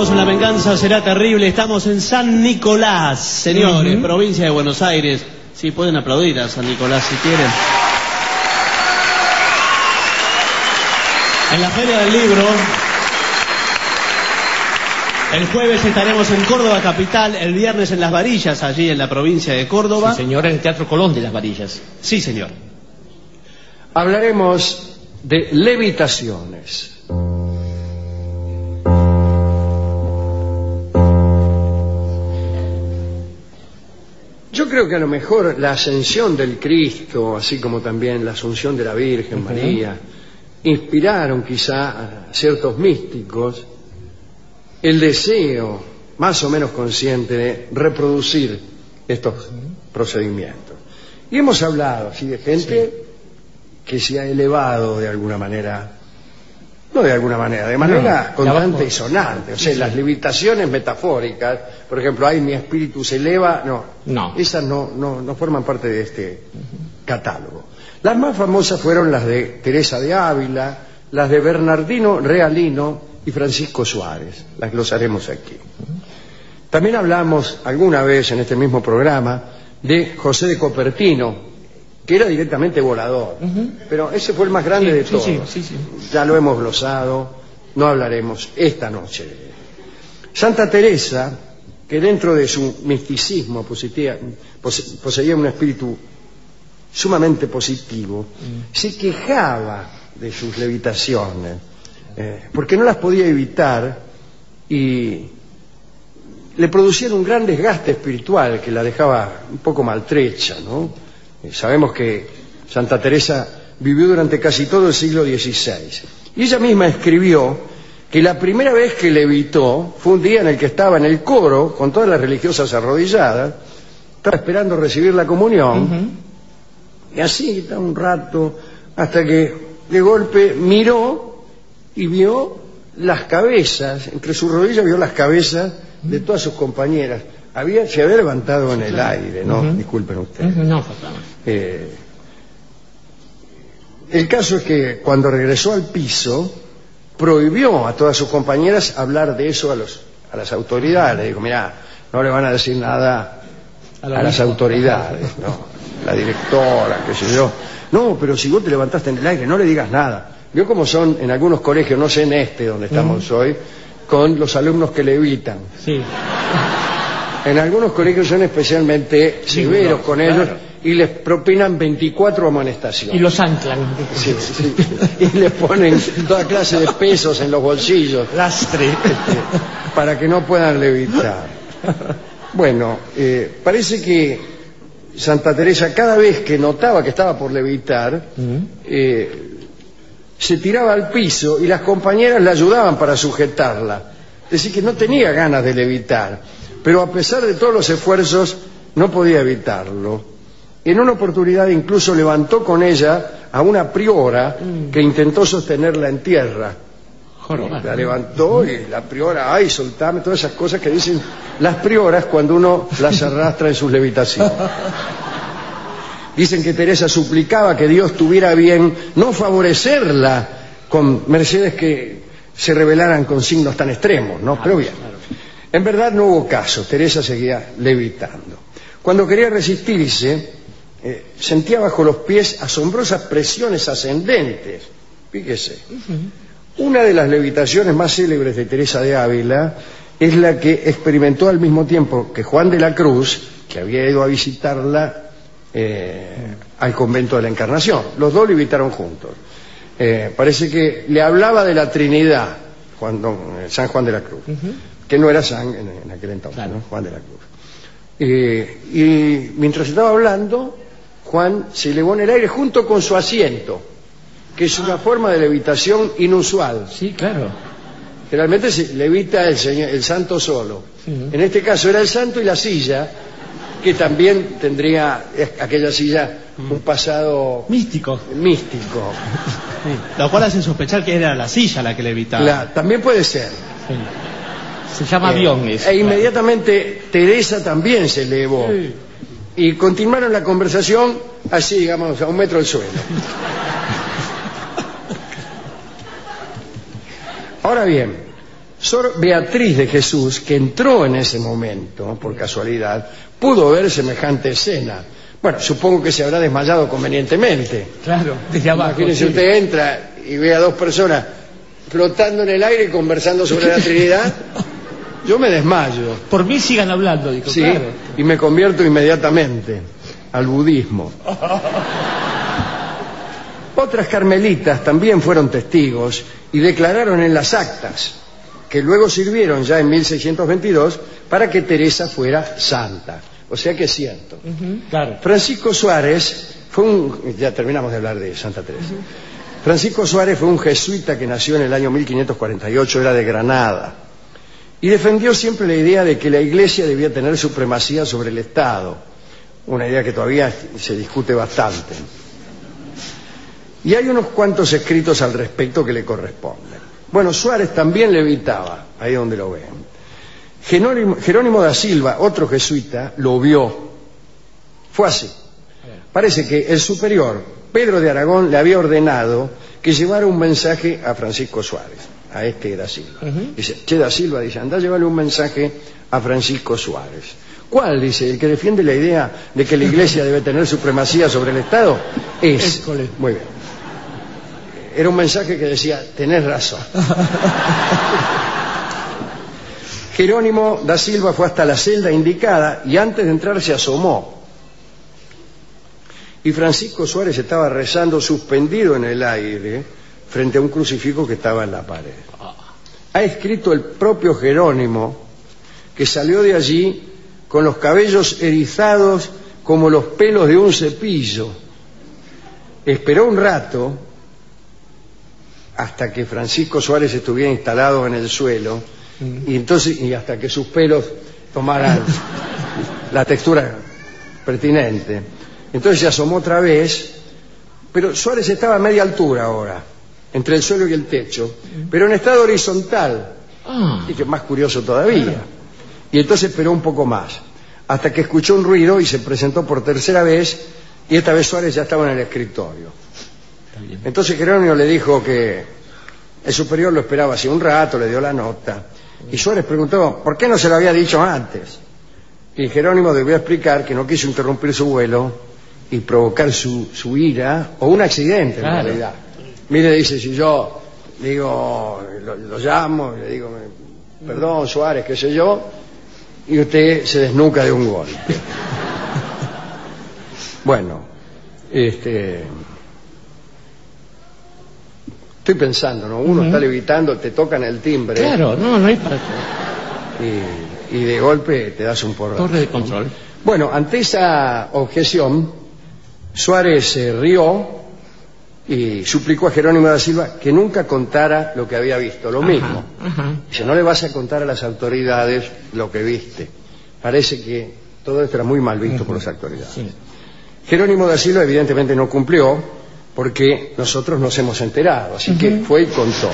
estamos en La Venganza Será Terrible, estamos en San Nicolás, señores, provincia de Buenos Aires. Sí, pueden aplaudir a San Nicolás si quieren. En la Feria del Libro. El jueves estaremos en Córdoba capital, el viernes en Las Varillas, allí en la provincia de Córdoba. Sí, señor, en el Teatro Colón de Las Varillas. Sí, señor. Hablaremos de levitaciones. Yo creo que a lo mejor la ascensión del Cristo, así como también la asunción de la Virgen María, inspiraron quizá a ciertos místicos el deseo más o menos consciente de reproducir estos procedimientos. Y hemos hablado así de gente que se ha elevado de alguna manera, no de alguna manera, de manera constante y sonante. O sea, las levitaciones metafóricas, por ejemplo, ay, mi espíritu se eleva, no. Esas no forman parte de este catálogo. Las más famosas fueron las de Teresa de Ávila, las de Bernardino Realino y Francisco Suárez. Las glosaremos aquí. También hablamos alguna vez en este mismo programa de José de Copertino, que era directamente volador, pero ese fue el más grande de todos. Sí. Ya lo hemos glosado, no hablaremos esta noche de él. Santa Teresa, que dentro de su misticismo poseía un espíritu sumamente positivo, se quejaba de sus levitaciones, porque no las podía evitar y le producían un gran desgaste espiritual que la dejaba un poco maltrecha, ¿no? Sabemos que Santa Teresa vivió durante casi todo el siglo XVI y ella misma escribió que la primera vez que levitó fue un día en el que estaba en el coro con todas las religiosas arrodilladas, estaba esperando recibir la comunión y así estaba un rato hasta que de golpe miró y vio las cabezas, entre sus rodillas vio las cabezas de todas sus compañeras. Se había levantado en el aire, ¿no? Disculpen ustedes. El caso es que cuando regresó al piso, prohibió a todas sus compañeras hablar de eso a las autoridades. Le dijo, mirá, no le van a decir nada a las autoridades, ¿no? La directora, qué sé yo. No, pero si vos te levantaste en el aire, no le digas nada. Vio cómo son en algunos colegios, no sé en este donde estamos hoy, con los alumnos que levitan. Sí. En algunos colegios son especialmente severos con ellos y les propinan 24 amonestaciones. Y los anclan. Sí. Y les ponen toda clase de pesos en los bolsillos. Lastre. Para que no puedan levitar. Bueno, parece que Santa Teresa cada vez que notaba que estaba por levitar, se tiraba al piso y las compañeras le ayudaban para sujetarla. Es decir, que no tenía ganas de levitar, pero a pesar de todos los esfuerzos no podía evitarlo. En una oportunidad incluso levantó con ella a una priora que intentó sostenerla en tierra. La levantó y la priora, ay, soltame, todas esas cosas que dicen las prioras cuando uno las arrastra en sus levitaciones. Dicen que Teresa suplicaba que Dios tuviera bien no favorecerla con mercedes que se revelaran con signos tan extremos, ¿no? Pero bien, en verdad no hubo caso, Teresa seguía levitando. Cuando quería resistirse, sentía bajo los pies asombrosas presiones ascendentes. Fíjese. Una de las levitaciones más célebres de Teresa de Ávila es la que experimentó al mismo tiempo que Juan de la Cruz, que había ido a visitarla al convento de la Encarnación. Los dos levitaron juntos. Parece que le hablaba de la Trinidad, San Juan de la Cruz, que no era San en aquel entonces, claro. ¿No? Juan de la Cruz. Y mientras estaba hablando, Juan se elevó en el aire junto con su asiento, que es una forma de levitación inusual. Sí, claro. Generalmente se levita el santo solo. En este caso era el santo y la silla, que también tendría aquella silla un pasado místico. Lo cual hace sospechar que era la silla la que levitaba. También puede ser. Se llama avión eso. Inmediatamente Teresa también se elevó. Y continuaron la conversación así, digamos, a 1 metro del suelo. Ahora bien, Sor Beatriz de Jesús, que entró en ese momento, por casualidad, pudo ver semejante escena. Bueno, supongo que se habrá desmayado convenientemente. Claro, desde abajo. Imagínese, sí. usted entra y ve a dos personas flotando en el aire y conversando sobre la Trinidad. Yo me desmayo. Por mí sigan hablando, dijo. Sí, Claro. y me convierto inmediatamente al budismo. Otras carmelitas también fueron testigos y declararon en las actas, que luego sirvieron ya en 1622 para que Teresa fuera santa. O sea que es cierto. Claro. Francisco Suárez fue ya terminamos de hablar de Santa Teresa. Francisco Suárez fue un jesuita que nació en el año 1548, era de Granada, y defendió siempre la idea de que la Iglesia debía tener supremacía sobre el Estado, una idea que todavía se discute bastante. Y hay unos cuantos escritos al respecto que le corresponden. Bueno, Suárez también levitaba, ahí donde lo ven. Jerónimo da Silva, otro jesuita, lo vio. Fue así. Parece que el superior, Pedro de Aragón, le había ordenado que llevara un mensaje a Francisco Suárez, a este da Silva. Dice, che, da Silva, dice, anda a llevarle un mensaje a Francisco Suárez. ¿Cuál? Dice, el que defiende la idea de que la Iglesia debe tener supremacía sobre el Estado. Muy bien. Era un mensaje que decía, tenés razón. Jerónimo da Silva fue hasta la celda indicada y antes de entrar se asomó. Y Francisco Suárez estaba rezando suspendido en el aire frente a un crucifijo que estaba en la pared. Ha escrito el propio Jerónimo que salió de allí con los cabellos erizados como los pelos de un cepillo. Esperó un rato hasta que Francisco Suárez estuviera instalado en el suelo y hasta que sus pelos tomaran la textura pertinente. Entonces se asomó otra vez, pero Suárez estaba a media altura ahora, entre el suelo y el techo, pero en estado horizontal, y que es más curioso todavía. Y entonces esperó un poco más, hasta que escuchó un ruido y se presentó por tercera vez, y esta vez Suárez ya estaba en el escritorio. Entonces Jerónimo le dijo que el superior lo esperaba hace un rato, le dio la nota, y Suárez preguntó, ¿por qué no se lo había dicho antes? Y Jerónimo debió explicar que no quiso interrumpir su vuelo y provocar su ira, o un accidente en realidad. Mire, dice, si yo digo, lo llamo, le digo, perdón Suárez, qué sé yo, y usted se desnuca de un golpe. Bueno, estoy pensando, ¿no? Uno está levitando, te tocan el timbre. Claro, no hay para y de golpe te das un porrazo. Torre de control. Bueno, ante esa objeción, Suárez se rió y suplicó a Jerónimo da Silva que nunca contara lo que había visto, lo mismo. Dice, no le vas a contar a las autoridades lo que viste. Parece que todo esto era muy mal visto por las autoridades. Sí. Jerónimo da Silva evidentemente no cumplió porque nosotros nos hemos enterado, así que fue y contó.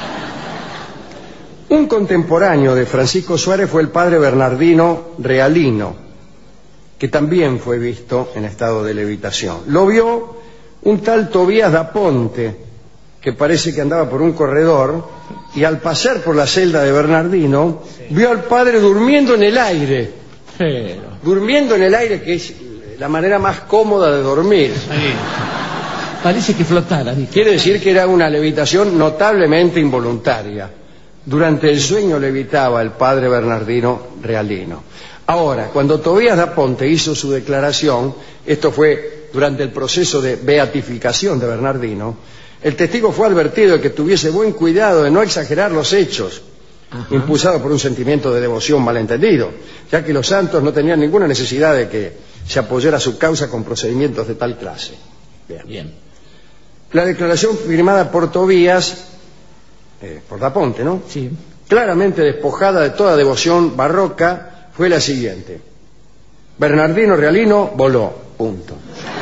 Un contemporáneo de Francisco Suárez fue el padre Bernardino Realino, que también fue visto en estado de levitación. Lo vio un tal Tobías da Ponte, que parece que andaba por un corredor, y al pasar por la celda de Bernardino, vio al padre durmiendo en el aire. Durmiendo en el aire, que es la manera más cómoda de dormir. Parece que flotara. Quiere decir que era una levitación notablemente involuntaria. Durante el sueño levitaba el padre Bernardino Realino. Ahora, cuando Tobías da Ponte hizo su declaración, esto fue durante el proceso de beatificación de Bernardino, el testigo fue advertido de que tuviese buen cuidado de no exagerar los hechos, impulsado por un sentimiento de devoción malentendido, ya que los santos no tenían ninguna necesidad de que se apoyara su causa con procedimientos de tal clase. Bien. La declaración firmada por Tobías, por da Ponte, ¿no? Sí. Claramente despojada de toda devoción barroca, fue la siguiente: Bernardino Realino voló, punto.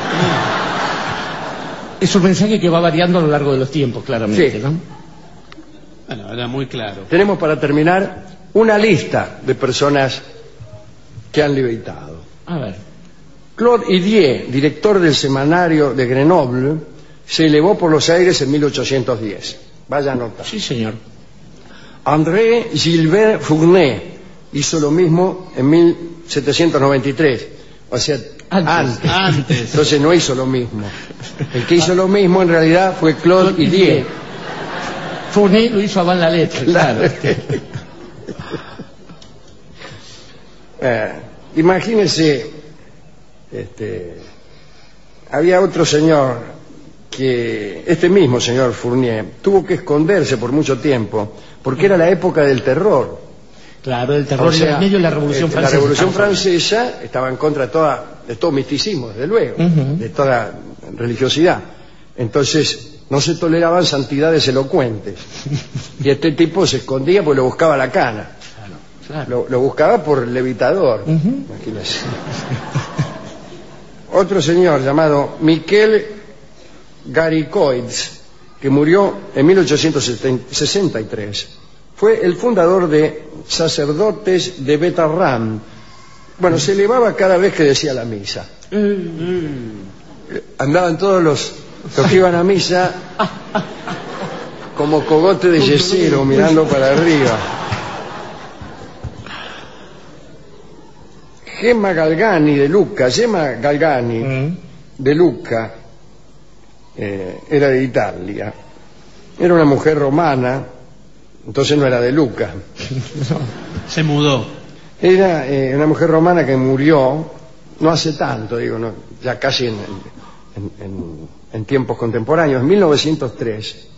Es un mensaje que va variando a lo largo de los tiempos, claramente, sí. ¿No? Bueno, era muy claro. Tenemos para terminar una lista de personas que han levitado. A ver. Claude Idier, director del semanario de Grenoble, se elevó por los aires en 1810. Vaya nota. Sí, señor. André Gilbert Fournet hizo lo mismo en 1793. O sea, antes. Entonces no hizo lo mismo. El que hizo lo mismo en realidad fue Claude Hillier. Fournet lo hizo a van la letra. Claro. Imagínense, había otro señor que, este mismo señor Fournier, tuvo que esconderse por mucho tiempo, porque era la época del terror. Claro, el terror, o sea, en medio de la Revolución Francesa. La Revolución Francesa estaba en contra de todo misticismo, desde luego, de toda religiosidad. Entonces, no se toleraban santidades elocuentes. Y este tipo se escondía porque lo buscaba la cana. Claro. Lo buscaba por levitador. Imagínense. Otro señor llamado Miquel Garicoids, que murió en 1863, fue el fundador de Sacerdotes de Betarram. Bueno, se elevaba cada vez que decía la misa. Andaban todos los que iban a misa como cogote de yesero mirando para arriba. Gemma Galgani de Lucca era de Italia. Era una mujer romana, entonces no era de Lucca. Se mudó. Era una mujer romana que murió no hace tanto, digo, no, ya casi en tiempos contemporáneos, en 1903.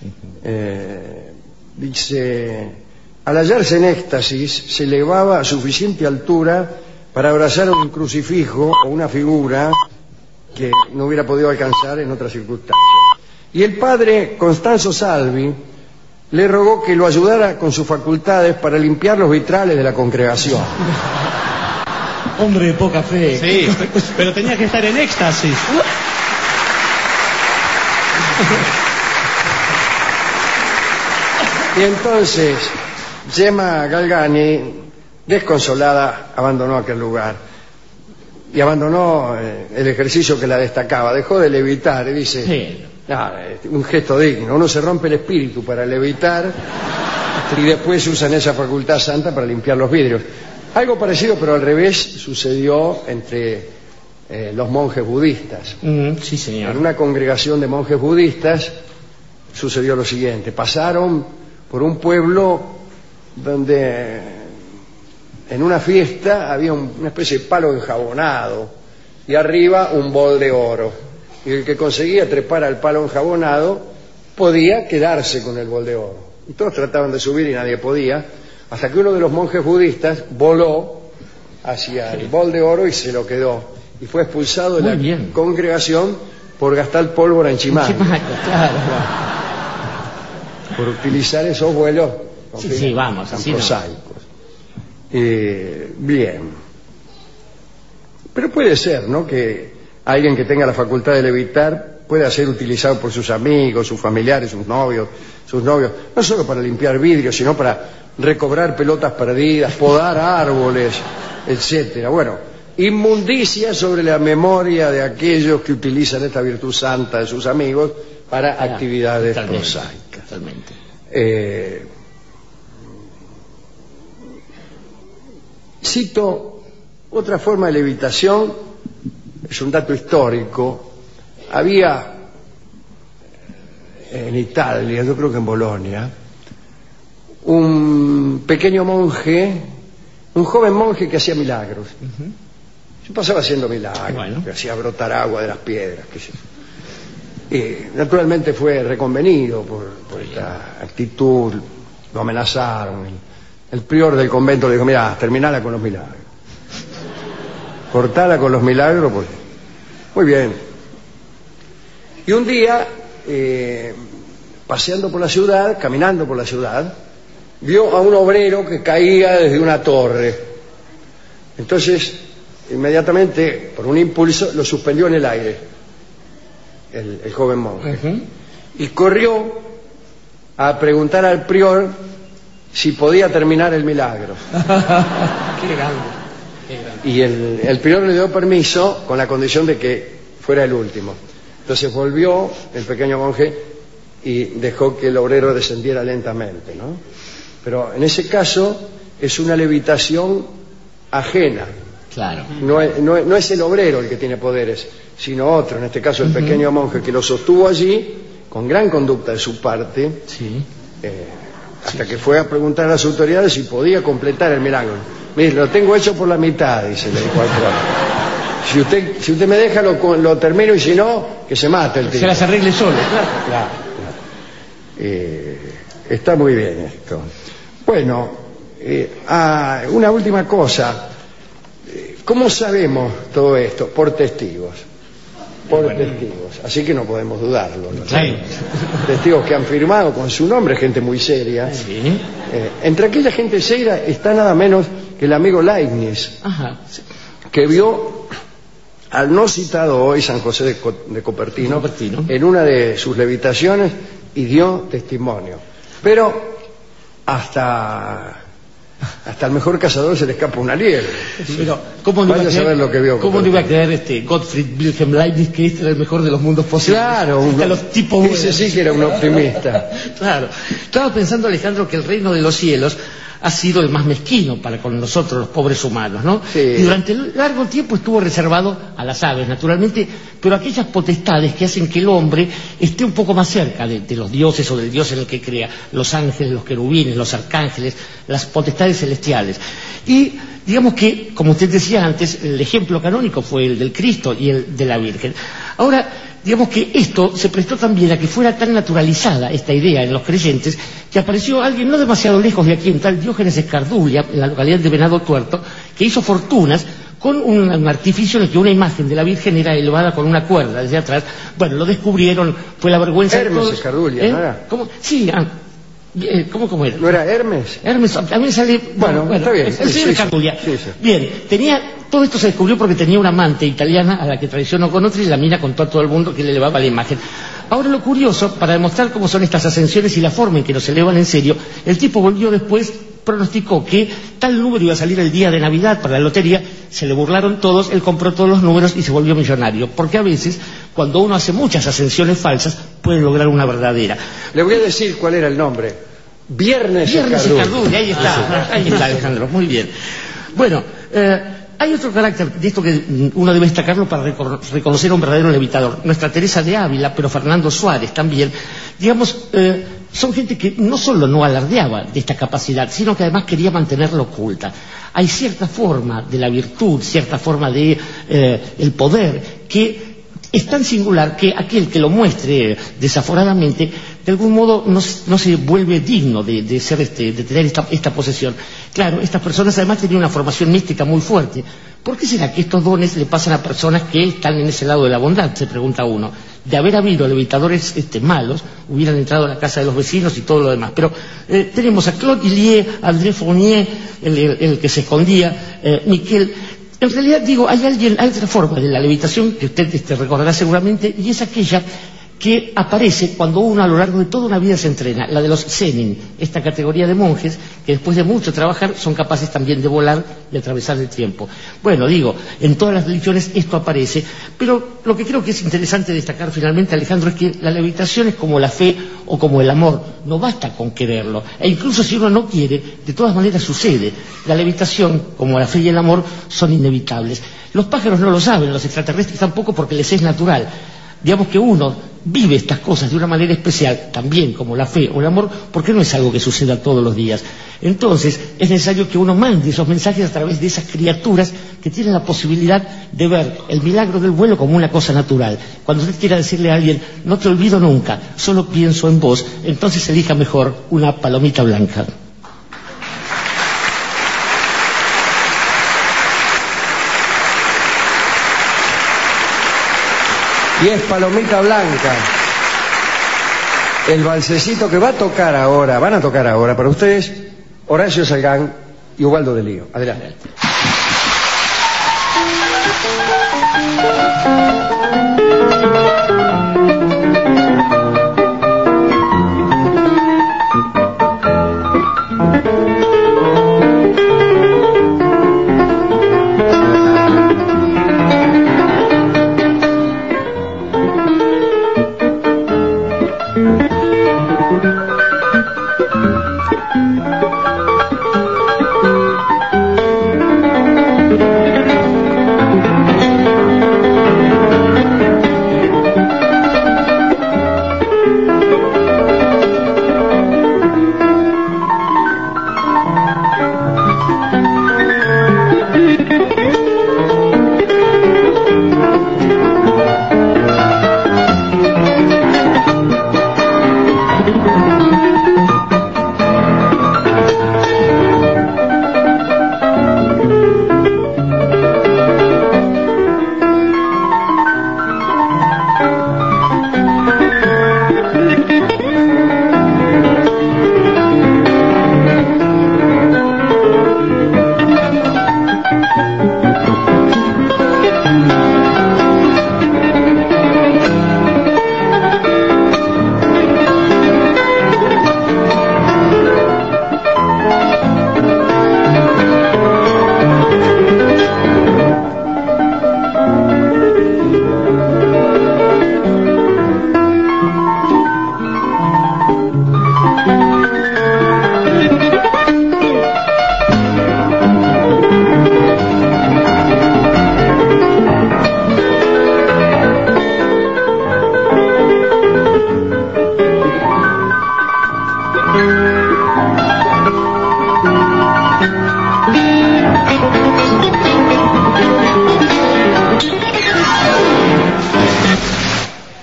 Dice, al hallarse en éxtasis, se elevaba a suficiente altura para abrazar un crucifijo o una figura que no hubiera podido alcanzar en otras circunstancias. Y el padre Constanzo Salvi le rogó que lo ayudara con sus facultades para limpiar los vitrales de la congregación. Hombre de poca fe. Sí, pero tenía que estar en éxtasis. Y entonces Gemma Galgani, desconsolada, abandonó aquel lugar y abandonó el ejercicio que la destacaba. Dejó de levitar y dice, sí, un gesto digno. Uno se rompe el espíritu para levitar y después usan esa facultad santa para limpiar los vidrios. Algo parecido, pero al revés, sucedió entre los monjes budistas. Sí, señor. En una congregación de monjes budistas sucedió lo siguiente. Pasaron por un pueblo donde en una fiesta había una especie de palo enjabonado y arriba un bol de oro. Y el que conseguía trepar al palo enjabonado podía quedarse con el bol de oro. Y todos trataban de subir y nadie podía, hasta que uno de los monjes budistas voló hacia el bol de oro y se lo quedó. Y fue expulsado de la congregación por gastar pólvora en Chimaco. Claro. Por utilizar esos vuelos así prosaicos. Bien. Pero puede ser, ¿no?, que alguien que tenga la facultad de levitar pueda ser utilizado por sus amigos, sus familiares, sus novios, no solo para limpiar vidrios, sino para recobrar pelotas perdidas, podar árboles, etcétera. Bueno, inmundicia sobre la memoria de aquellos que utilizan esta virtud santa de sus amigos para actividades prosaicas. Totalmente. Cito otra forma de levitación, es un dato histórico. Había en Italia, yo creo que en Bolonia, un pequeño monje, un joven monje que hacía milagros. Se pasaba haciendo milagros, que hacía brotar agua de las piedras, qué sé yo. Y naturalmente fue reconvenido por esta actitud, lo amenazaron. El prior del convento le dijo, mira, terminala con los milagros. Cortala con los milagros, pues. Muy bien. Y un día, paseando por la ciudad, caminando por la ciudad, vio a un obrero que caía desde una torre. Entonces, inmediatamente, por un impulso, lo suspendió en el aire, el joven monje. Y corrió a preguntar al prior si podía terminar el milagro. Qué grande. Y el prior le dio permiso con la condición de que fuera el último. Entonces volvió el pequeño monje y dejó que el obrero descendiera lentamente, ¿no? Pero en ese caso es una levitación ajena. Claro. No es el obrero el que tiene poderes, sino otro, en este caso el pequeño monje que lo sostuvo allí con gran conducta de su parte, Sí. hasta que fue a preguntar a las autoridades si podía completar el milagro. Mire, lo tengo hecho por la mitad, dice, le dijo al cura. Si usted me deja, lo termino, y si no, que se mate el tipo. Se las arregle solo, claro. Está muy bien esto. Bueno, una última cosa. ¿Cómo sabemos todo esto? Por testigos. Testigos. Así que no podemos dudarlo, ¿no? Sí. Testigos que han firmado con su nombre, gente muy seria. Sí. Entre aquella gente seria está nada menos que el amigo Leibniz, Ajá. que vio al no citado hoy San José de Cupertino en una de sus levitaciones y dio testimonio. Pero hasta el mejor cazador se le escapa una liebre. Pero, ¿cómo no Vaya a saber lo que vio. ¿Cómo no iba a creer Gottfried Wilhelm Leibniz que este era el mejor de los mundos posibles? Claro, los tipos ese sí que era un optimista. Claro. Estaba pensando, Alejandro, que el reino de los cielos ha sido el más mezquino para con nosotros, los pobres humanos, ¿no? Sí. Y durante largo tiempo estuvo reservado a las aves, naturalmente, pero aquellas potestades que hacen que el hombre esté un poco más cerca de los dioses o del dios en el que crea, los ángeles, los querubines, los arcángeles, las potestades celestiales. Y digamos que, como usted decía antes, el ejemplo canónico fue el del Cristo y el de la Virgen. Ahora, digamos que esto se prestó también a que fuera tan naturalizada esta idea en los creyentes que apareció alguien no demasiado lejos de aquí, un tal Diógenes Escardulia, en la localidad de Venado Tuerto, que hizo fortunas con un artificio en el que una imagen de la Virgen era elevada con una cuerda desde atrás. Bueno, lo descubrieron, fue la vergüenza de Hermes todos. Escardulia, ¿no era? ¿Cómo? Sí, ¿cómo era? ¿No era Hermes? Hermes, a mí me sale... Bueno, está bien. El señor Sí. Escardulia. Bien, todo esto se descubrió porque tenía una amante italiana a la que traicionó con otra y la mina contó a todo el mundo que le elevaba la imagen. Ahora lo curioso, para demostrar cómo son estas ascensiones y la forma en que nos elevan en serio, el tipo volvió después, pronosticó que tal número iba a salir el día de Navidad para la lotería, se le burlaron todos, él compró todos los números y se volvió millonario. Porque a veces, cuando uno hace muchas ascensiones falsas, puede lograr una verdadera. Le voy a decir cuál era el nombre. Viernes Escardulia. Ahí está, Alejandro, muy bien. Bueno, hay otro carácter de esto que uno debe destacarlo para reconocer a un verdadero levitador. Nuestra Teresa de Ávila, pero Fernando Suárez también, digamos, son gente que no solo no alardeaba de esta capacidad, sino que además quería mantenerla oculta. Hay cierta forma de la virtud, cierta forma de el poder que es tan singular que aquel que lo muestre desaforadamente, de algún modo no se vuelve digno de tener esta posesión. Claro, estas personas además tenían una formación mística muy fuerte. ¿Por qué será que estos dones le pasan a personas que están en ese lado de la bondad? Se pregunta uno. De haber habido levitadores malos, hubieran entrado a la casa de los vecinos y todo lo demás. Pero tenemos a Claude Illier, a André Fournier, el que se escondía, Miquel. En realidad, digo, hay otra forma de la levitación que usted recordará seguramente, y es aquella que aparece cuando uno a lo largo de toda una vida se entrena, la de los Zenin, esta categoría de monjes que después de mucho trabajar son capaces también de volar y atravesar el tiempo. Bueno, digo, en todas las religiones esto aparece, pero lo que creo que es interesante destacar finalmente, Alejandro, es que la levitación es como la fe o como el amor, no basta con quererlo, e incluso si uno no quiere, de todas maneras sucede. La levitación, como la fe y el amor, son inevitables. Los pájaros no lo saben, los extraterrestres tampoco, porque les es natural. Digamos que uno vive estas cosas de una manera especial, también como la fe o el amor, porque no es algo que suceda todos los días. Entonces, es necesario que uno mande esos mensajes a través de esas criaturas que tienen la posibilidad de ver el milagro del vuelo como una cosa natural. Cuando usted quiera decirle a alguien, no te olvido nunca, solo pienso en vos, entonces elija mejor una palomita blanca. Y es Palomita Blanca, el valsecito que van a tocar ahora para ustedes, Horacio Salgán y Ubaldo de Lío. Adelante.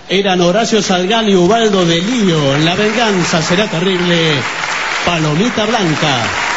eran Horacio Salgán y Ubaldo de Lío. La venganza será terrible. Palomita Blanca.